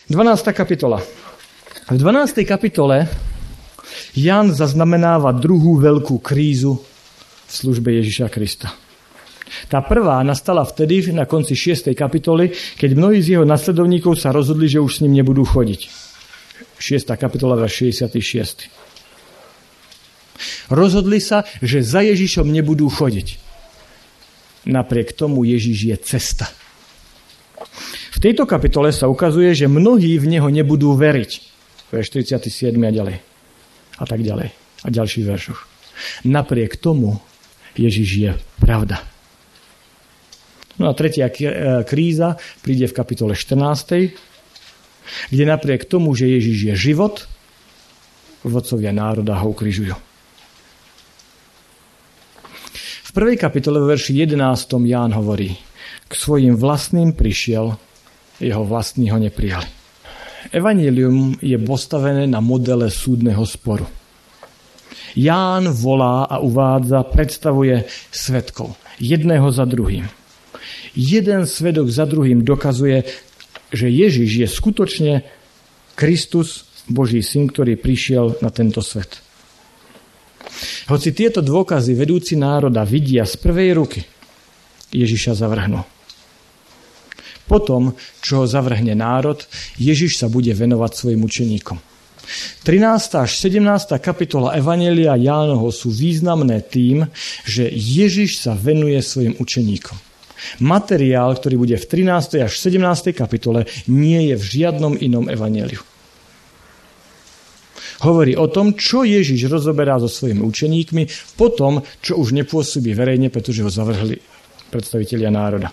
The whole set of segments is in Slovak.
12. kapitola. V 12. kapitole Ján zaznamenáva druhú veľkú krízu v službe Ježiša Krista. Tá prvá nastala vtedy, na konci 6. kapitoly, keď mnohí z jeho nasledovníkov sa rozhodli, že už s ním nebudú chodiť. 6. kapitola, verš 66. Rozhodli sa, že za Ježišom nebudú chodiť. Napriek tomu Ježiš je cesta. V tejto kapitole sa ukazuje, že mnohí v neho nebudú veriť. To je 47. a ďalej. A tak ďalej. A ďalších veršoch. Napriek tomu Ježiš je pravda. No a tretia kríza príde v kapitole 14., kde napriek tomu, že Ježiš je život, vodcovia národa ho ukrižujú. V prvej kapitole v verši 11. Ján hovorí: k svojim vlastným prišiel, jeho vlastní ho neprijali. Evanjelium je postavené na modele súdneho sporu. Ján volá a uvádza, predstavuje svedkov, jedného za druhým. Jeden svedok za druhým dokazuje, že Ježiš je skutočne Kristus, Boží syn, ktorý prišiel na tento svet. Hoci tieto dôkazy vedúci národa vidia z prvej ruky, Ježiša zavrhnú. Potom, čo ho zavrhne národ, Ježiš sa bude venovať svojim učeníkom. 13. až 17. kapitola Evanjelia Jánovho sú významné tým, že Ježiš sa venuje svojim učeníkom. Materiál, ktorý bude v 13. až 17. kapitole, nie je v žiadnom inom evanjeliu. Hovorí o tom, čo Ježiš rozoberá so svojimi učeníkmi po tom, čo už nepôsobí verejne, pretože ho zavrhli predstavitelia národa.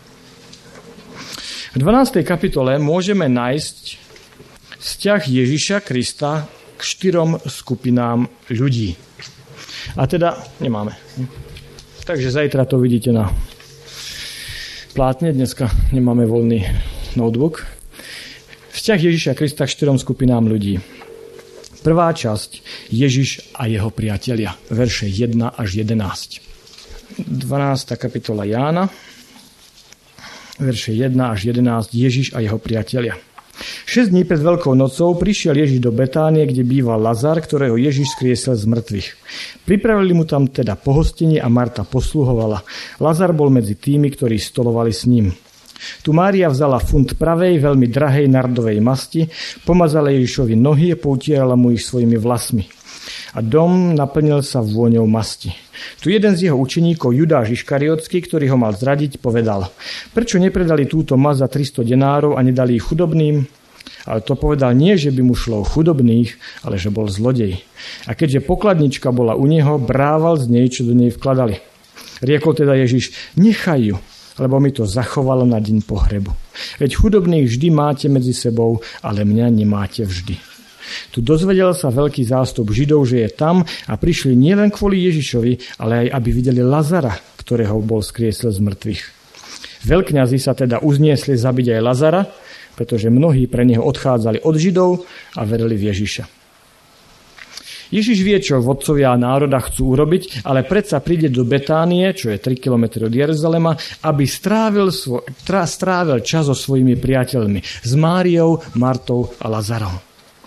V 12. kapitole môžeme nájsť vzťah Ježiša Krista k 4 skupinám ľudí. A teda nemáme. Takže zajtra to vidíte na plátne, dneska nemáme voľný notebook. Vzťah Ježiša Krista k 4 skupinám ľudí. Prvá časť, Ježiš a jeho priatelia, verše 1 až 11. 12. kapitola Jána, verše 1 až 11, Ježiš a jeho priatelia. 6 dní pred Veľkou nocou prišiel Ježiš do Betánie, kde býval Lazar, ktorého Ježiš skriesel z mŕtvych. Pripravili mu tam teda pohostenie a Marta posluhovala. Lazar bol medzi tými, ktorí stolovali s ním. Tu Mária vzala funt pravej, veľmi drahej nardovej masti, pomazala Ježišovi nohy a poutierala mu ich svojimi vlasmi. A dom naplnil sa vôňou masti. Tu jeden z jeho učeníkov, Judáš Iškariotský, ktorý ho mal zradiť, povedal: prečo nepredali túto maz za 300 denárov a nedali ich chudobným? Ale to povedal nie, že by mu šlo o chudobných, ale že bol zlodej. A keďže pokladnička bola u neho, brával z nej, čo do nej vkladali. Riekol teda Ježiš: nechaj ju, lebo mi to zachovalo na deň pohrebu. Veď chudobných vždy máte medzi sebou, ale mňa nemáte vždy. Tu dozvedel sa veľký zástup Židov, že je tam, a prišli nielen kvôli Ježišovi, ale aj aby videli Lazara, ktorého bol skriesel z mŕtvych. Veľkňazi sa teda uzniesli zabiť aj Lazara, pretože mnohí pre neho odchádzali od Židov a verili v Ježiša. Ježiš vie, čo vodcovia národa chcú urobiť, ale predsa príde do Betánie, čo je 3 km od Jeruzalema, aby strávil čas so svojimi priateľmi, s Máriou, Martou a Lazarom.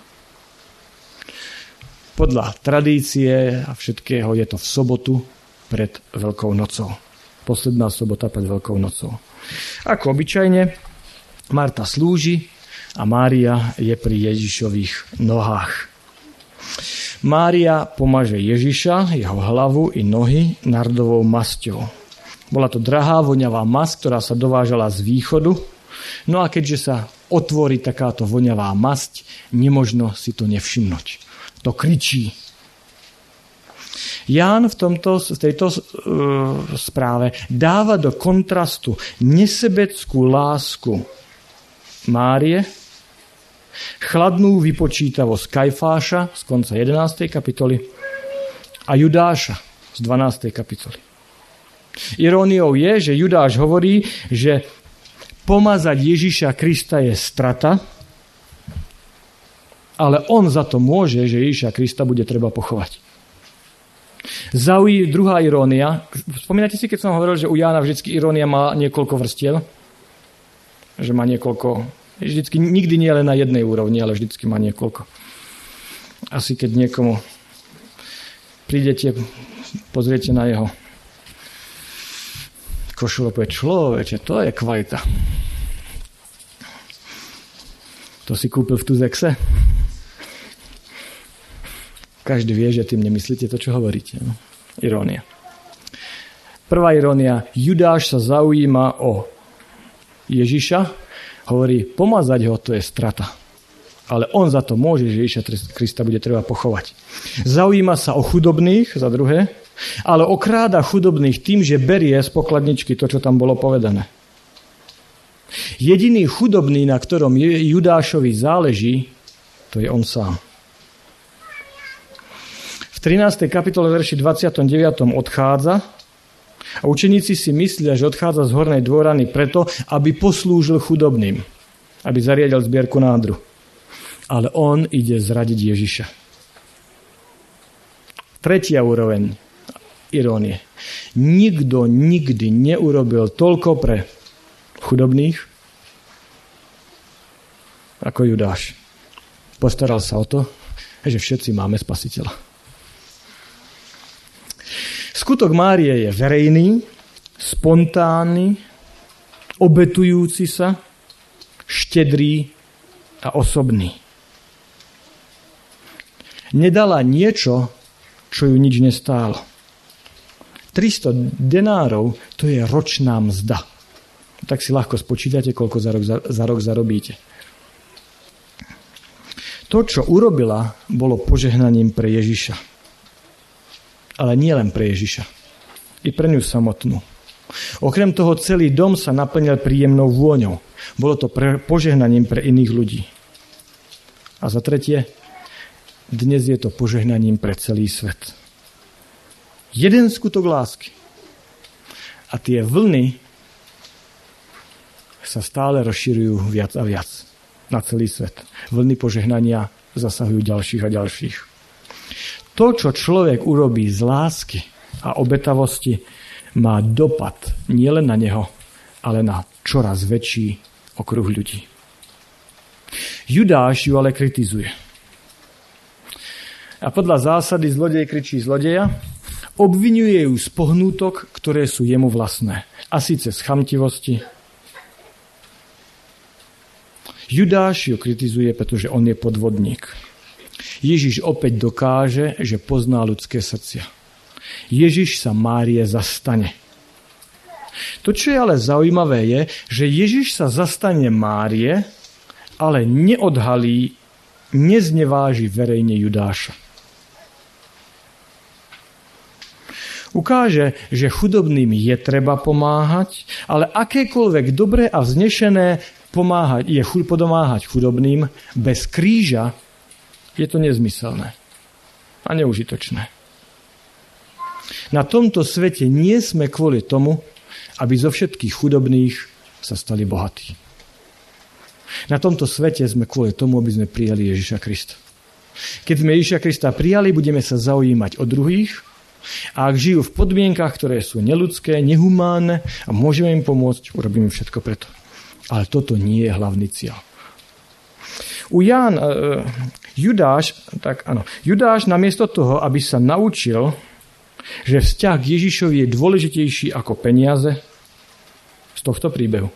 Podľa tradície a všetkého je to v sobotu pred Veľkou nocou. Posledná sobota pred Veľkou nocou. Ako obyčajne, Marta slúži a Mária je pri Ježišových nohách. Mária pomaže Ježiša, jeho hlavu i nohy nardovou masťou. Bola to drahá voňavá masť, ktorá sa dovážala z východu. No a keďže sa otvorí takáto voňavá masť, nemožno si to nevšimnúť. To kričí. Ján v tejto správe dáva do kontrastu nesebeckú lásku Márie, chladnú vypočítavosť Kajfáša z konca 11. kapitoly a Judáša z 12. kapitoly. Iróniou je, že Judáš hovorí, že pomazať Ježiša Krista je strata, ale on za to môže, že Ježiša Krista bude treba pochovať. Druhá irónia. Spomínate si, keď som hovoril, že u Jána vždycky irónia má niekoľko vrstiev? Že má niekoľko Vždycky, nikdy nie len na jednej úrovni, ale vždycky má niekoľko. Asi keď niekomu prídete, pozriete na jeho košulu, povie, človeče, to je kvalita. To si kúpil v Tuzexe? Každý vie, že tým nemyslíte to, čo hovoríte. No? Irónia. Prvá irónia. Judáš sa zaujíma o Ježiša. Hovorí, pomazať ho, to je strata. Ale on za to môže, že Ježiša Krista bude treba pochovať. Zaujíma sa o chudobných, za druhé, ale okráda chudobných tým, že berie z pokladničky to, čo tam bolo povedané. Jediný chudobný, na ktorom Judášovi záleží, to je on sám. V 13. kapitole verši 29. odchádza a učeníci si myslia, že odchádza z hornej dvorany preto, aby poslúžil chudobným, aby zariadil zbierku nádru. Ale on ide zradiť Ježiša. Tretia úroveň irónie. Nikto nikdy neurobil toľko pre chudobných ako Judáš. Postaral sa o to, že všetci máme Spasiteľa. Skutok Márie je verejný, spontánny, obetujúci sa, štedrý a osobný. Nedala niečo, čo ju nič nestálo. 300 denárov, to je ročná mzda. Tak si ľahko spočítate, koľko za rok zarobíte. To, čo urobila, bolo požehnaním pre Ježiša. Ale nie len pre Ježiša. I pre ňu samotnú. Okrem toho celý dom sa naplňal príjemnou vôňou. Bolo to požehnaním pre iných ľudí. A za tretie, dnes je to požehnaním pre celý svet. Jeden skutok lásky. A tie vlny sa stále rozširujú viac a viac na celý svet. Vlny požehnania zasahujú ďalších a ďalších. To, čo človek urobí z lásky a obetavosti, má dopad nielen na neho, ale na čoraz väčší okruh ľudí. Judáš ju ale kritizuje. A podľa zásady zlodej kričí zlodeja, obvinuje ju z pohnútok, ktoré sú jemu vlastné. A síce z chamtivosti. Judáš ju kritizuje, pretože on je podvodník. Ježiš opäť dokáže, že pozná ľudské srdcia. Ježiš sa Márie zastane. To, čo je ale zaujímavé, je, že Ježiš sa zastane Márie, ale neodhalí, nezneváži verejne Judáša. Ukáže, že chudobným je treba pomáhať, ale akékoľvek dobré a vznešené pomáhať chudobným bez kríža je to nezmyselné a neužitočné. Na tomto svete nie sme kvôli tomu, aby zo všetkých chudobných sa stali bohatí. Na tomto svete sme kvôli tomu, aby sme prijali Ježiša Krista. Keď sme Ježiša Krista prijali, budeme sa zaujímať o druhých a ak žijú v podmienkach, ktoré sú neľudské, nehumánne a môžeme im pomôcť, urobíme všetko preto. Ale toto nie je hlavný cieľ. Judáš namiesto toho, aby sa naučil, že vzťah k Ježišovi je dôležitejší ako peniaze, z tohto príbehu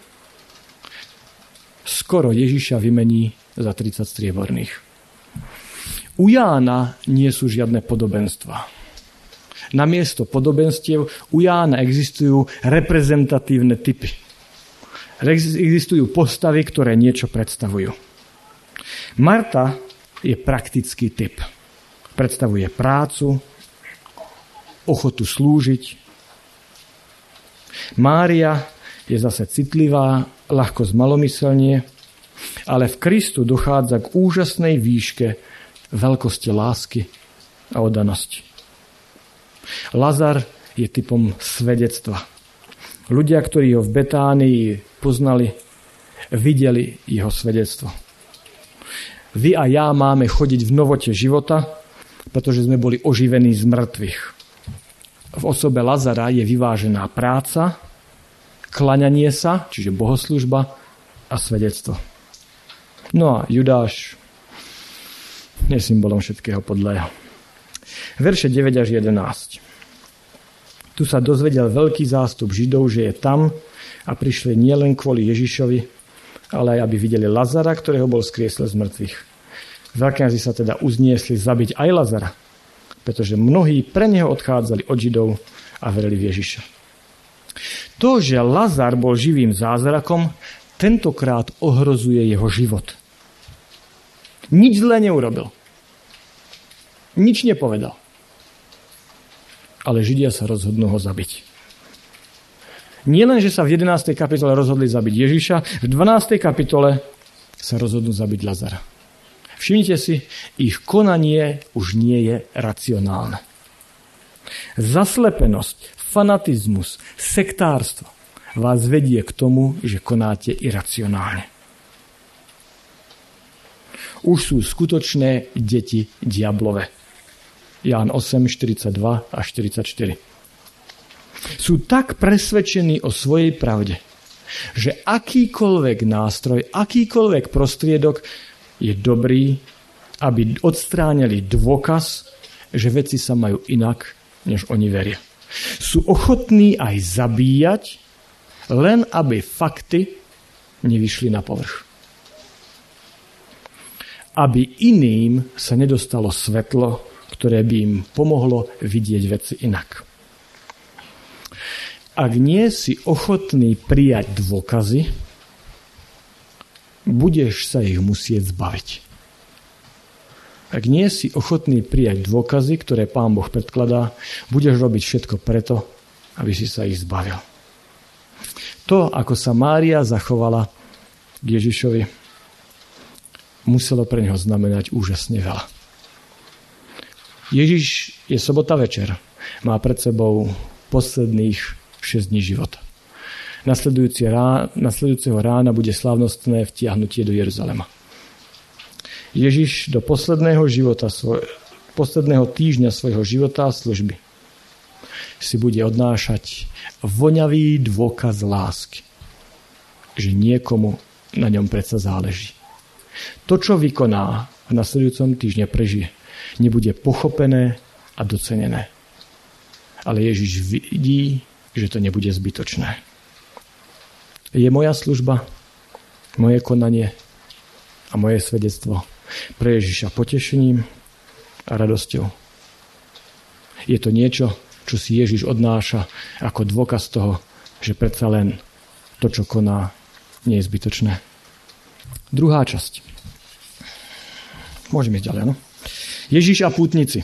skoro Ježiša vymení za 30 strieborných. U Jána nie sú žiadne podobenstva. Namiesto podobenstiev u Jána existujú reprezentatívne typy. Existujú postavy, ktoré niečo predstavujú. Marta je praktický typ. Predstavuje prácu, ochotu slúžiť. Mária je zase citlivá, ľahko zmalomyselnie, ale v Kristu dochádza k úžasnej výške veľkosti lásky a oddanosti. Lazar je typom svedectva. Ľudia, ktorí ho v Betánii poznali, videli jeho svedectvo. Vy a ja máme chodiť v novote života, pretože sme boli oživení z mŕtvych. V osobe Lazara je vyvážená práca, klaňanie sa, čiže bohoslužba a svedectvo. No a Judáš je symbolom všetkého podlého. Verše 9 až 11. Tu sa dozvedel veľký zástup Židov, že je tam a prišli nielen kvôli Ježišovi, ale aj aby videli Lazara, ktorého bol skriesl z mŕtvych. Veľkňazi sa teda uzniesli zabiť aj Lazara, pretože mnohí pre neho odchádzali od Židov a verili v Ježiša. To, že Lazar bol živým zázrakom, tentokrát ohrozuje jeho život. Nič zlé neurobil. Nič nepovedal. Ale Židia sa rozhodnú ho zabiť. Nie len, že sa v 11. kapitole rozhodli zabiť Ježiša, v 12. kapitole sa rozhodnú zabiť Lazara. Všimnite si, ich konanie už nie je racionálne. Zaslepenosť, fanatizmus, sektárstvo vás vedie k tomu, že konáte iracionálne. Už sú skutočné deti diablove. Ján 8, 42 a 44. Sú tak presvedčení o svojej pravde, že akýkoľvek nástroj, akýkoľvek prostriedok je dobrý, aby odstránili dôkaz, že veci sa majú inak, než oni veria. Sú ochotní aj zabíjať, len aby fakty nevyšli na povrch. Aby iným sa nedostalo svetlo, ktoré by im pomohlo vidieť veci inak. Ak nie si ochotný prijať dôkazy, budeš sa ich musieť zbaviť. Ak nie si ochotný prijať dôkazy, ktoré Pán Boh predkladá, budeš robiť všetko preto, aby si sa ich zbavil. To, ako sa Mária zachovala k Ježišovi, muselo pre neho znamenať úžasne veľa. Ježiš je sobota večer. Má pred sebou posledných 6 dní života. Nasledujúceho rána bude slávnostné vtiahnutie do Jeruzalema. Ježiš do posledného týždňa svojho života a služby si bude odnášať voňavý dôkaz lásky, že niekomu na ňom predsa záleží. To, čo vykoná v nasledujúcom týždne prežije, nebude pochopené a docenené. Ale Ježiš vidí, že to nebude zbytočné. Je moja služba, moje konanie a moje svedectvo pre Ježiša potešením a radosťou. Je to niečo, čo si Ježiš odnáša ako dôkaz toho, že predsa len to, čo koná, nie je zbytočné. Druhá časť. Môžeme ísť ďalej, no? Ježiš a pútnici.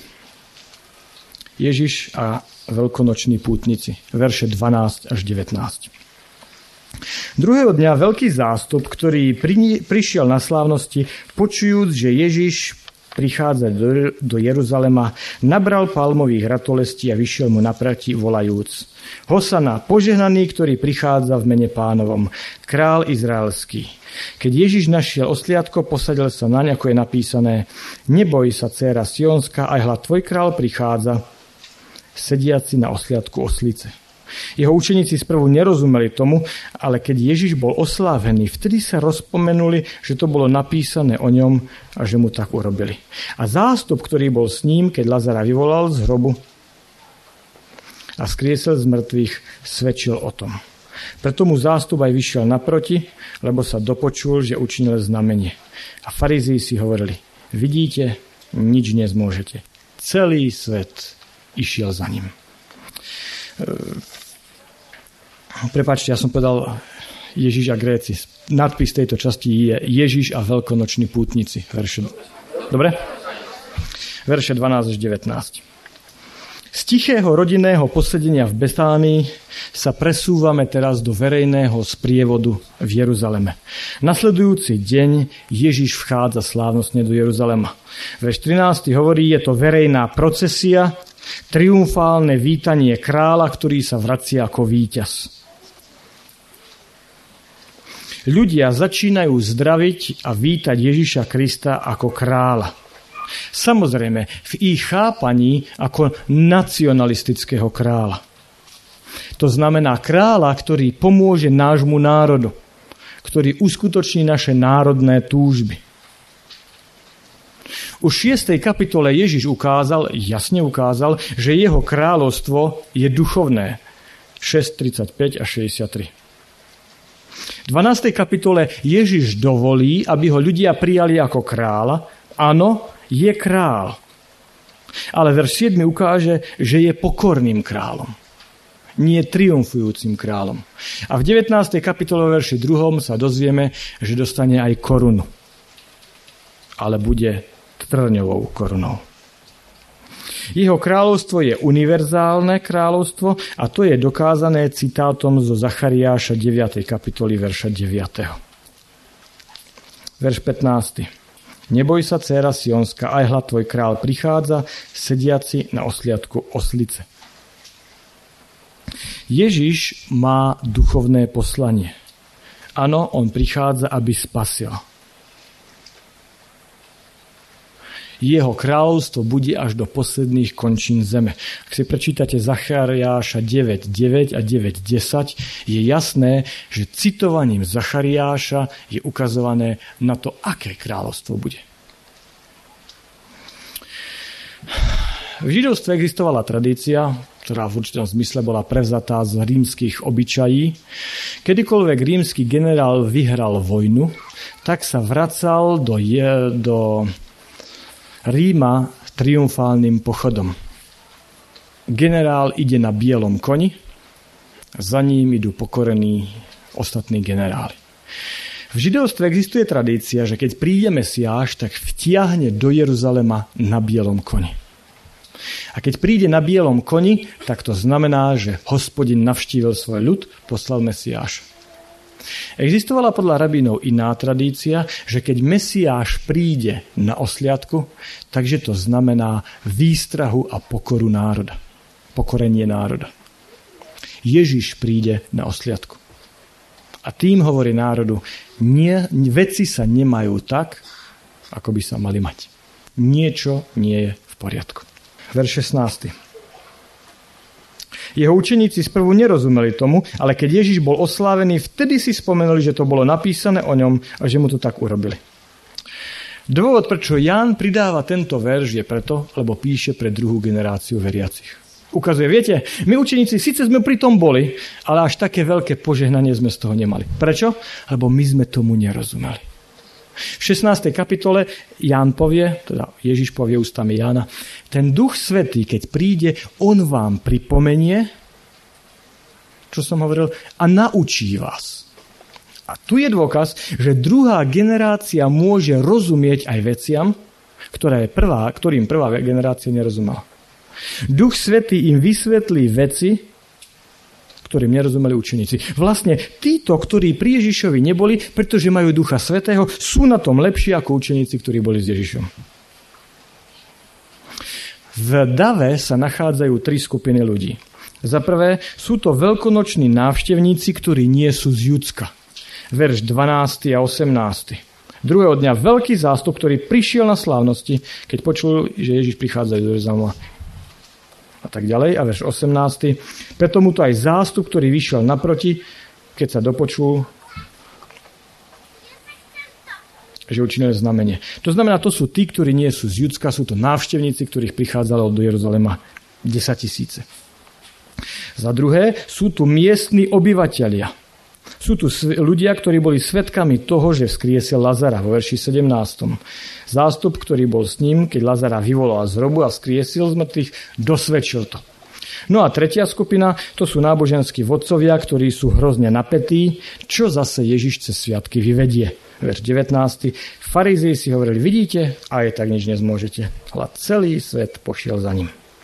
Ježiš a veľkonoční pútnici. Verše 12 až 19. Druhého dňa veľký zástup, ktorý prišiel na slávnosti, počujúc, že Ježiš prichádza do Jeruzalema, nabral palmových ratolestí a vyšiel mu naproti volajúc: Hosana, požehnaný, ktorý prichádza v mene Pánovom, král izraelský. Keď Ježiš našiel osliadko, posadil sa naň, ako je napísané: Neboj sa, dcéra Sionská, aj hľa tvoj král prichádza, sediaci na osliadku oslice. Jeho učeníci sprvu nerozumeli tomu, ale keď Ježiš bol oslávený, vtedy sa rozpomenuli, že to bolo napísané o ňom a že mu tak urobili. A zástup, ktorý bol s ním, keď Lazara vyvolal z hrobu a skriesel z mŕtvych, svedčil o tom. Preto mu zástup aj vyšiel naproti, lebo sa dopočul, že učinil znamenie. A farizei si hovorili: vidíte, nič nezmôžete. Celý svet išiel za ním. Prepáčte, ja som povedal Ježiš a Gréci. Nadpis tejto časti je Ježiš a veľkonoční pútnici. Dobre? Verše 12 až 19. Z tichého rodinného posedenia v Betánii sa presúvame teraz do verejného sprievodu v Jeruzaleme. Nasledujúci deň Ježiš vchádza slávnostne do Jeruzalema. Verš 13 hovorí, je to verejná procesia, triumfálne vítanie kráľa, ktorý sa vracia ako víťaz. Ľudia začínajú zdraviť a vítať Ježiša Krista ako kráľa. Samozrejme, v ich chápaní ako nacionalistického kráľa. To znamená kráľa, ktorý pomôže nášmu národu. ktorý uskutoční naše národné túžby. Už v 6. kapitole Ježiš jasne ukázal, že jeho kráľovstvo je duchovné. 6.35 a 63. V 12. kapitole Ježiš dovolí, aby ho ľudia prijali ako kráľa. Áno, je král. Ale verš 7 ukáže, že je pokorným kráľom. Nie triumfujúcim kráľom. A v 19. kapitole verši 2 sa dozvieme, že dostane aj korunu. Ale bude trňovou korunou. Jeho kráľovstvo je univerzálne kráľovstvo a to je dokázané citátom zo Zachariáša 9. kapitoly verša 9. Verš 15. Neboj sa, dcéra Sionská, aj hľa tvoj král prichádza, sediaci na osliadku oslice. Ježiš má duchovné poslanie. Áno, on prichádza, aby spasil. Jeho kráľovstvo bude až do posledných končín zeme. Ak si prečítate Zachariáša 9.9 a 9.10, je jasné, že citovaním Zachariáša je ukazované na to, aké kráľovstvo bude. V židovstve existovala tradícia, ktorá v určitom zmysle bola prevzatá z rímskych obyčají. Kedykoľvek rímsky generál vyhral vojnu, tak sa vracal do Ríma triumfálnym pochodom. Generál ide na bielom koni, za ním idú pokorení ostatní generáli. V židovstve existuje tradícia, že keď príde Mesiáš, tak vtiahne do Jeruzalema na bielom koni. A keď príde na bielom koni, tak to znamená, že Hospodin navštívil svoj ľud, poslal Mesiáša. Existovala podľa rabínov iná tradícia, že keď Mesiáš príde na osliadku, takže to znamená výstrahu a pokoru národa. Pokorenie národa. Ježiš príde na osliadku. A tým hovorí národu, veci sa nemajú tak, ako by sa mali mať. Niečo nie je v poriadku. Verš 16. Jeho učeníci sprvu nerozumeli tomu, ale keď Ježiš bol oslávený, vtedy si spomenuli, že to bolo napísané o ňom a že mu to tak urobili. Dôvod, prečo Ján pridáva tento verš, je preto, lebo píše pre druhú generáciu veriacich. Ukazuje, viete, my učeníci síce sme pri tom boli, ale až také veľké požehnanie sme z toho nemali. Prečo? Lebo my sme tomu nerozumeli. V 16. kapitole Ježiš povie ústami Jána, ten Duch Svätý, keď príde, on vám pripomenie, čo som hovoril, a naučí vás. A tu je dôkaz, že druhá generácia môže rozumieť aj veciam, ktorým prvá generácia nerozumela. Duch Svätý im vysvetlí veci, ktorým nerozumeli učeníci. Vlastne títo, ktorí pri Ježišovi neboli, pretože majú Ducha Svätého, sú na tom lepší ako učeníci, ktorí boli s Ježišom. V dave sa nachádzajú 3 skupiny ľudí. Za prvé sú to veľkonoční návštevníci, ktorí nie sú z Judska. Verš 12. a 18. Druhého dňa veľký zástup, ktorý prišiel na slávnosti, keď počul, že Ježiš prichádza do Jeruzalema. A tak ďalej. A verš 18. Preto mu to aj zástup, ktorý vyšiel naproti, keď sa dopočul, že učinil znamenie. To znamená, to sú tí, ktorí nie sú z Judska, sú to návštevníci, ktorých prichádzalo do Jeruzalema 10 000. Za druhé, sú tu miestni obyvatelia. Sú tu ľudia, ktorí boli svedkami toho, že vzkriesil Lazara vo verši 17. Zástup, ktorý bol s ním, keď Lazara vyvolal z hrobu a vzkriesil z mŕtvych, dosvedčil to. No a tretia skupina, to sú náboženskí vodcovia, ktorí sú hrozne napätí, čo zase Ježiš cez sviatky vyvedie. Verš 19. Farizei si hovorili, vidíte, aj tak nič nezmôžete. Hľa celý svet pošiel za ním.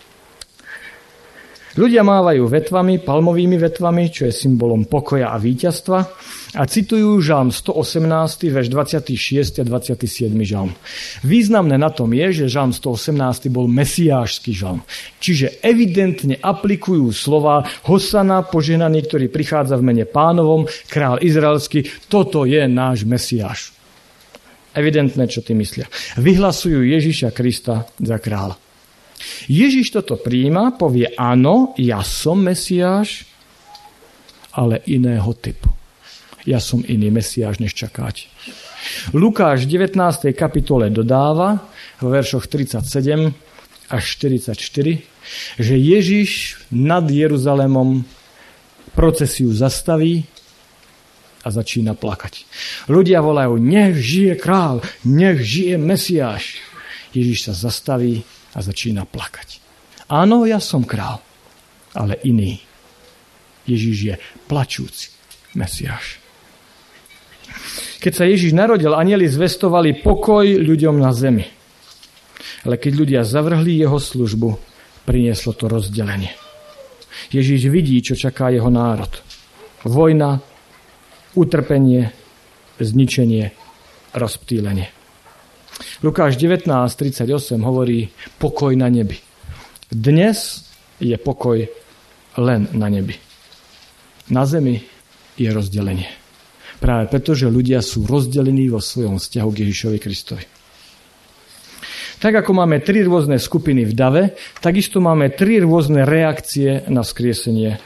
Ľudia mávajú vetvami, palmovými vetvami, čo je symbolom pokoja a víťazstva a citujú žalm 118, verš 26 a 27 žalm. Významné na tom je, že žalm 118 bol mesiášsky žalm. Čiže evidentne aplikujú slova Hosana, požehnaný, ktorý prichádza v mene Pánovom, král izraelský, toto je náš Mesiáš. Evidentné, čo ty myslia. Vyhlasujú Ježiša Krista za kráľa. Ježiš toto prijíma, povie áno, ja som Mesiáš, ale iného typu. ja som iný Mesiáš, než čakáte. Lukáš v 19. kapitole dodáva vo veršoch 37 až 44, že Ježiš nad Jeruzalémom procesiu zastaví a začína plakať. Ľudia volajú, nech žije král, nech žije Mesiáš. Ježiš sa zastaví a začína plakať. Áno, ja som král, ale iný. Ježiš je plačúci Mesiáš. Keď sa Ježiš narodil, anjeli zvestovali pokoj ľuďom na zemi. Ale keď ľudia zavrhli jeho službu, prinieslo to rozdelenie. Ježiš vidí, čo čaká jeho národ. Vojna, utrpenie, zničenie, rozptýlenie. Lukáš 19:38 hovorí pokoj na nebi. Dnes je pokoj len na nebi. Na zemi je rozdelenie. Práve preto, že ľudia sú rozdelení vo svojom vzťahu k Ježišovi Kristovi. Tak ako máme 3 rôzne skupiny v dave, takisto máme 3 rôzne reakcie na vzkriesenie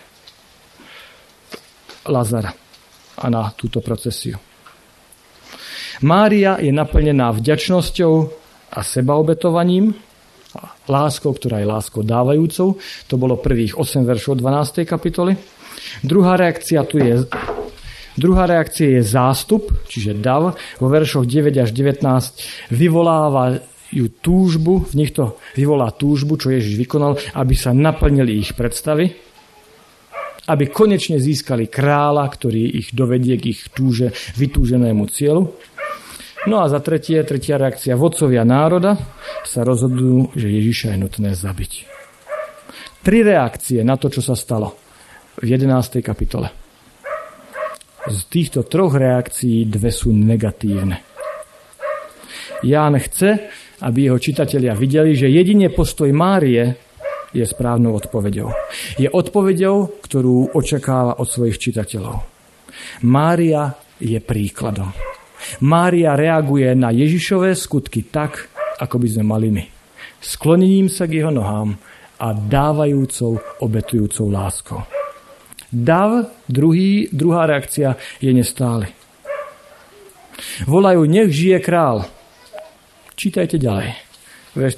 Lazara a na túto procesiu. Mária je naplnená vďačnosťou a sebaobetovaním, a láskou, ktorá je láskou dávajúcou. To bolo prvých 8 veršov 12. kapitoly. Druhá reakcia je zástup, čiže dav. Vo veršoch 9 až 19 vyvolávajú túžbu, v nich to vyvolá túžbu, čo Ježiš vykonal, aby sa naplnili ich predstavy, aby konečne získali kráľa, ktorý ich dovedie k ich vytúženému cieľu. No a za tretia reakcia, vodcovia národa sa rozhodujú, že Ježiša je nutné zabiť. 3 reakcie na to, čo sa stalo v 11. kapitole. Z týchto 3 reakcií 2 sú negatívne. Ján chce, aby jeho čitatelia videli, že jedine postoj Márie je správnou odpoveďou. Je odpoveďou, ktorú očakáva od svojich čitateľov. Mária je príkladom. Mária reaguje na Ježišové skutky tak, ako by sme mali my. Sklonením sa k jeho nohám a dávajúcou, obetujúcou láskou. Dav, druhá reakcia, je nestály. Volajú, nech žije král. Čítajte ďalej. Verš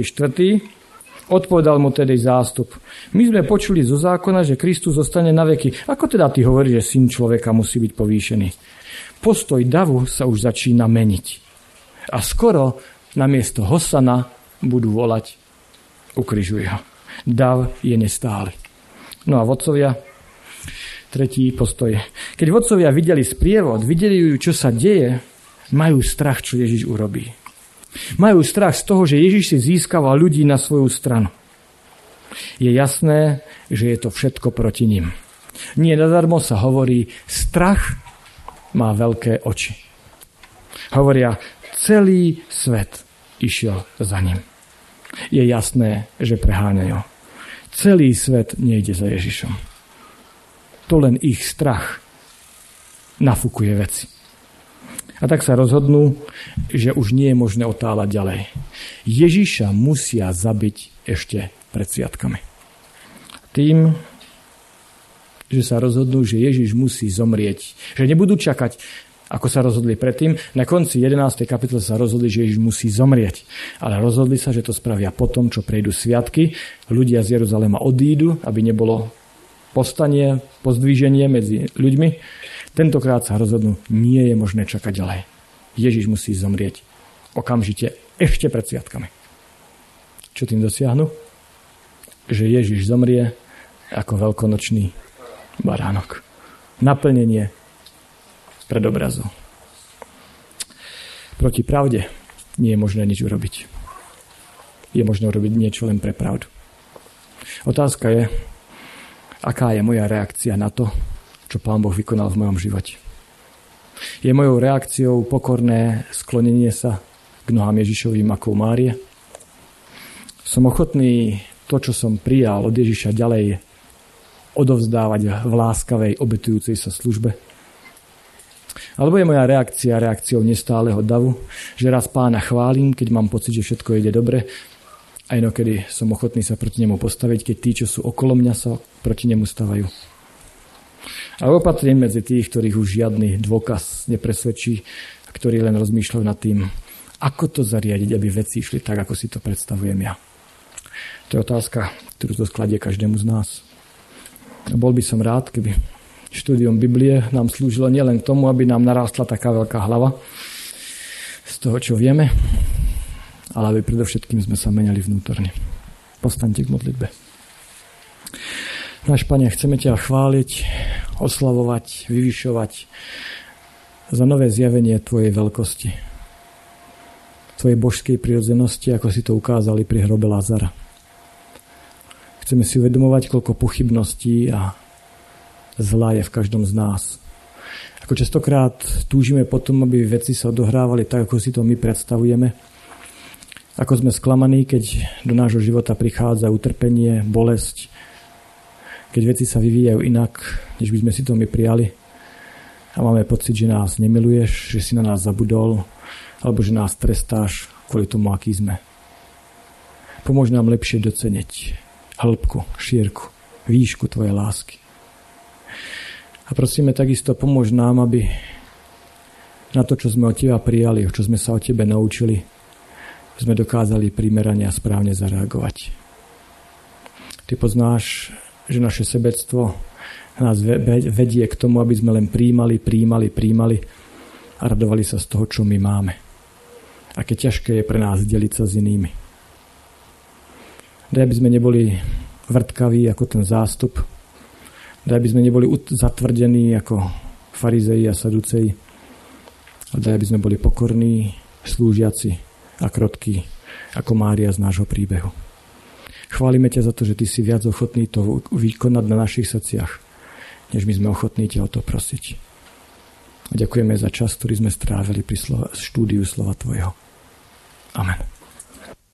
34. Odpovedal mu tedy zástup. My sme počuli zo zákona, že Kristus zostane na veky. Ako teda ty hovoríš, že syn človeka musí byť povýšený? Postoj davu sa už začína meniť. A skoro namiesto Hosana budú volať ukrižuj ho. Dav je nestály. No a vodcovia, tretí postoj. Keď vodcovia videli sprievod, videli, čo sa deje, majú strach, čo Ježiš urobí. Majú strach z toho, že Ježiš si získava ľudí na svoju stranu. Je jasné, že je to všetko proti nim. Nie nadarmo sa hovorí, strach má veľké oči. Hovoria, celý svet išiel za ním. Je jasné, že preháňajú. Celý svet nejde za Ježišom. To len ich strach nafúkuje veci. A tak sa rozhodnú, že už nie je možné otáľať ďalej. Ježiša musia zabiť ešte pred sviatkami. Tým, že sa rozhodnú, že Ježiš musí zomrieť. Že nebudú čakať, ako sa rozhodli predtým. Na konci 11. kapitole sa rozhodli, že Ježiš musí zomrieť. Ale rozhodli sa, že to spravia potom, čo prejdú sviatky. Ľudia z Jeruzalema odídu, aby nebolo povstanie, pozdvíženie medzi ľuďmi. Tentokrát sa rozhodnú, nie je možné čakať ďalej. Ježiš musí zomrieť okamžite, ešte pred sviatkami. Čo tým dosiahnu? Že Ježiš zomrie ako veľkonočný baránok. Naplnenie predobrazu. Proti pravde nie je možné nič urobiť. Je možné urobiť niečo len pre pravdu. Otázka je, aká je moja reakcia na to, čo Pán Boh vykonal v mojom živote. Je mojou reakciou pokorné sklonenie sa k nohám Ježišovým ako Márie? Som ochotný to, čo som prijal od Ježiša ďalej odovzdávať v láskavej, obetujúcej sa službe? Alebo je moja reakcia reakciou nestáleho davu, že raz Pána chválim, keď mám pocit, že všetko ide dobre, a inokedy som ochotný sa proti nemu postaviť, keď tí, čo sú okolo mňa, sa proti nemu stavajú. A opatrím medzi tých, ktorých už žiadny dôkaz nepresvedčí a ktorí len rozmýšľajú nad tým, ako to zariadiť, aby veci išli tak, ako si to predstavujem ja. To je otázka, ktorú to skladie každému z nás. A bol by som rád, keby štúdium Biblie nám slúžilo nielen k tomu, aby nám narástla taká veľká hlava z toho, čo vieme, ale aby predovšetkým sme sa menili vnútorne. Postaňte k modlitbe. Náš Pane, chceme ťa chváliť, oslavovať, vyvyšovať za nové zjavenie tvojej veľkosti, tvojej božskej prirodzenosti, ako si to ukázali pri hrobe Lazara. Chceme si uvedomovať, koľko pochybností a zla je v každom z nás. Ako častokrát túžime potom, aby veci sa odohrávali tak, ako si to my predstavujeme. Ako sme sklamaní, keď do nášho života prichádza utrpenie, bolesť, keď veci sa vyvíjajú inak, než by sme si to my prijali a máme pocit, že nás nemiluješ, že si na nás zabudol, alebo že nás trestáš kvôli tomu, aký sme. Pomôž nám lepšie doceniť hĺbku, šírku, výšku tvojej lásky. A prosíme takisto, pomôž nám, aby na to, čo sme od teba prijali, čo sme sa od tebe naučili, sme dokázali primerane a správne zareagovať. Ty poznáš, že naše sebectvo nás vedie k tomu, aby sme len prijímali a radovali sa z toho, čo my máme. Aké ťažké je pre nás deliť sa s inými. Daj, aby sme neboli vrtkaví ako ten zástup. Daj, aby sme neboli zatvrdení ako farizei a saduceji. Daj, aby sme boli pokorní, slúžiaci a krotkí ako Mária z nášho príbehu. Chválime ťa za to, že ty si viac ochotný to vykonať na našich srdciach, než my sme ochotní ťa o to prosiť. A ďakujeme za čas, ktorý sme strávili pri štúdiu slova tvojho. Amen.